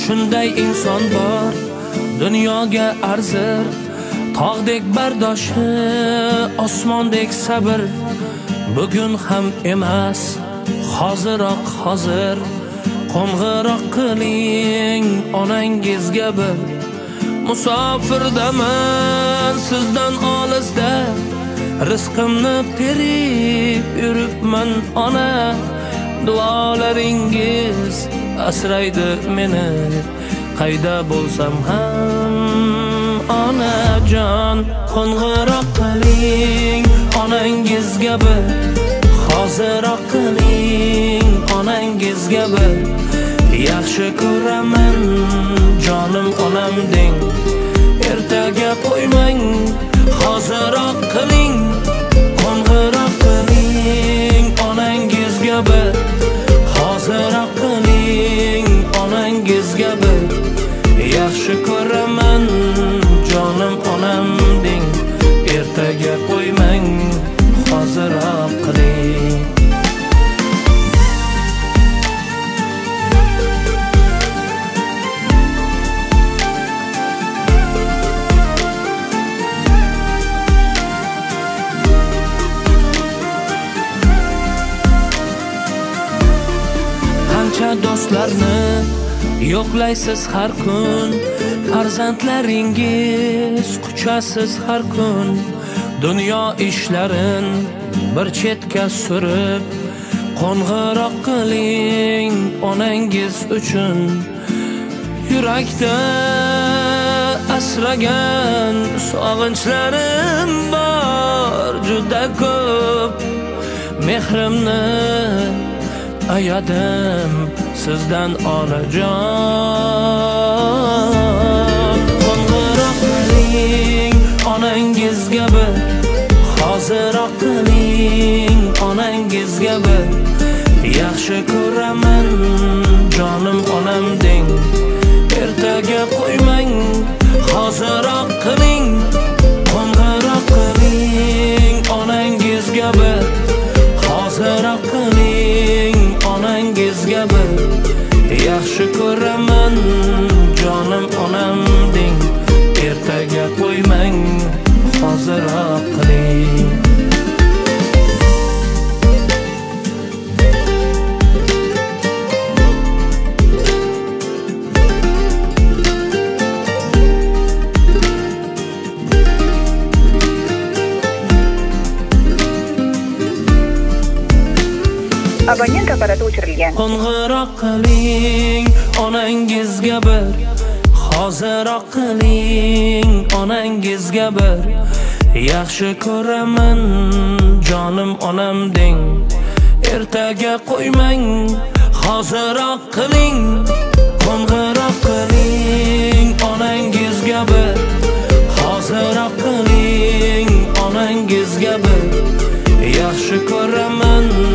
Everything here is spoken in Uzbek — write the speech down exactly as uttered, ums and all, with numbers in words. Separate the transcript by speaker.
Speaker 1: shunday inson bor dunyoga arzir, tog'dek bardoshi, osmondek sabr. Bugun ham emas, hoziroq hozir, qo'ng'iroq qiling onangizga bir. Musofirdaman sizdan olisda, rizqimni terib yuribman ona. Duolaringiz asraydi meni, qayda bo'lsam ham onajon. Qo'ng'iroq qiling onangizga bir, hoziroq qiling onangizga bir. Yaxshi ko'raman jonim onam deng, ertaga qo'ymang, hoziroq qiling. Qo'ng'iroq qiling onangizga bir, hoziroq qiling onangizga bir. Yaxshi ko'raman jonim onam deng, ertaga qo'ymang, hoziroq qiling. Qancha do'stlarni yo'qlaysiz har kun, farzandlaringiz quchasiz har kun. Dunyo ishlarin bir chetga surib, qo'ng'iroq qiling onangiz uchun. Yurakda asragan sog'inchlarim bor juda ko'p. Mehrimni ayadim sizdan onajon. Qo'ng'iroq qiling onangizga bir, hoziroq qiling onangizga bir. Yaxshi ko'raman jonim onam deng, ertaga qo'ymang, hoziroq qiling. Qo'ng'iroq qiling onangizga bir, hoziroq qiling onangizga bir. Yaxshi ko'raman jonim onam deng, ertaga qo'ymang, hoziroq qiling.
Speaker 2: Abonent apparati o'chirilgan.
Speaker 1: Qo'ng'iroq qiling onangizga bir, hoziroq qiling onangizga bir. Yaxshi ko'raman jonim onam deng, ertaga qo'ymang, hoziroq qiling. Qo'ng'iroq qiling onangizga bir, hoziroq qiling onangizga bir. Yaxshi ko'raman